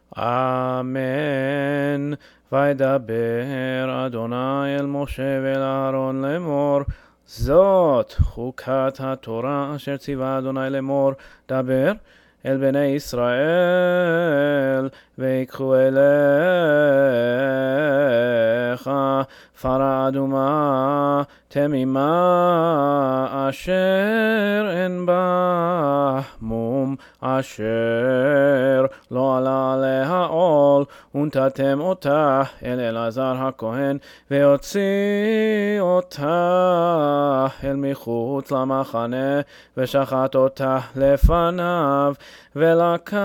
אמן. וידבר אדוני אל משה ואל אהרון לאמור, זאת חוקת התורה אשר ציווה אדוני לאמור, דבר אל בני ישראל, ויקחו אליך פרה אדומה תמימה, אשר אין בה מום, אשר לא עלה עליה עול, ונתתם אותה אל אלעזר הכהן, והוציא אותה אל מחוץ למחנה, ושחט אותה לפניו, ולקח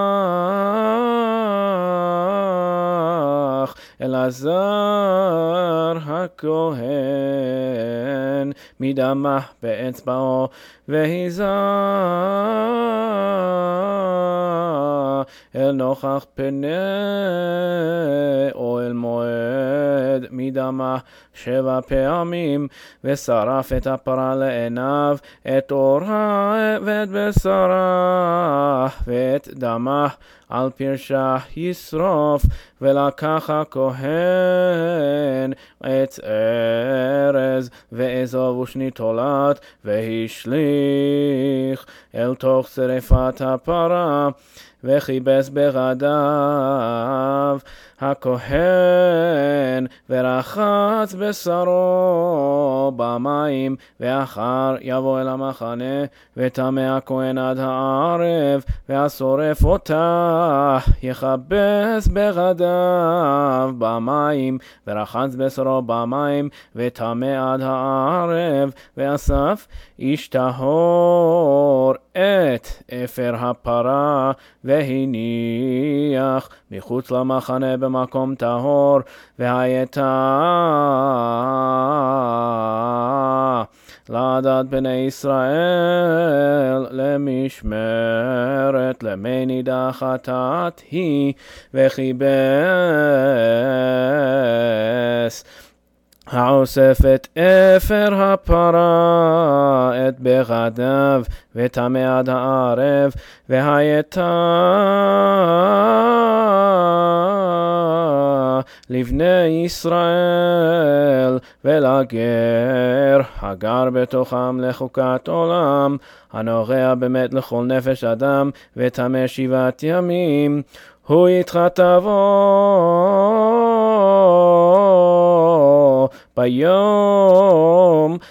אלעזר הכהן מדמה באצבעו, והיזה אל נוכח פני אוהל מועד מדמה 7 פעמים, ושרף את הפרה לעיניו, את אורה ואת בשרה ואת דמה על פרשה ישרוף. ולקח הכהן עץ ארז ואזוב ושני תולעת, והשליך אל תוך שרפת הפרה, וכיבס בגדיו הכהן, ורחץ בשרו במים, ואחר יבוא אל המחנה, וטמא הכהן עד הערב, והשורף אותה יכבס בגדיו במים, ורחץ בשרו במים, וטמא עד הערב, ואסף איש טהור את אפר הפרה, והניח מחוץ למחנה במקום טהור, והייתה לעדת בני ישראל למשמרת למי נידה חטאת היא, וכיבס העוסף את אפר הפרה את בגדיו, וטמא עד הערב, והייתה לבני ישראל ולגר הגר בתוכם לחוקת עולם, הנוגע באמת לכל נפש אדם, וטמא 7 ימים, הוא יתחתבו ביום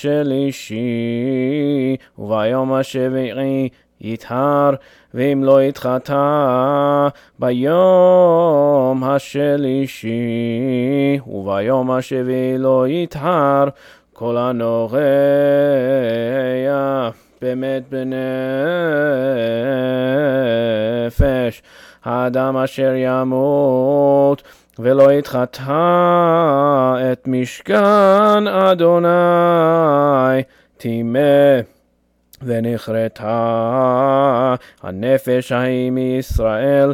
השלישי, וביום השביעי יטהר, ואם לא יתחתא ביום השלישי וביום השביעי לא יטהר, כל הנוגע באמת בנפש האדם אשר ימות ולא יתחתא את משכן אדוני טימא, ונכרתה הנפש ההיא מישראל,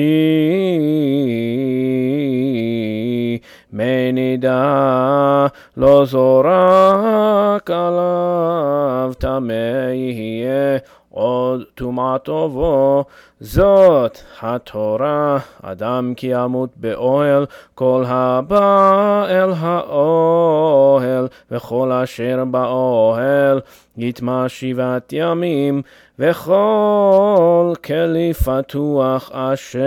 כי מי נידה לא זורק עליו, טמא יהיה עוד טומאתו בו. זאת התורה, אדם כי ימות באוהל, כל הבא אל האוהל וכל אשר באוהל יטמא 7 ימים, וכל כלי פתוח אשר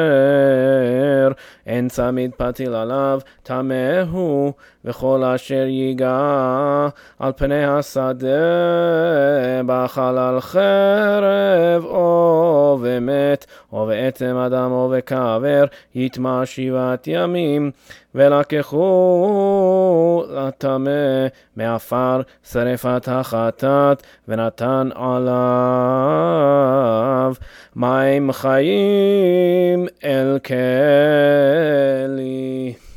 אין צמיד פתיל עליו טמא הוא, וכל אשר ייגע על פני השדה בחלל חרב או ומת או בעצם אדם או בקבר יטמא 7 ימים, ולקחו לטמא מעפר שרפת החטאת, ונתן עליו מים חיים אל כלי.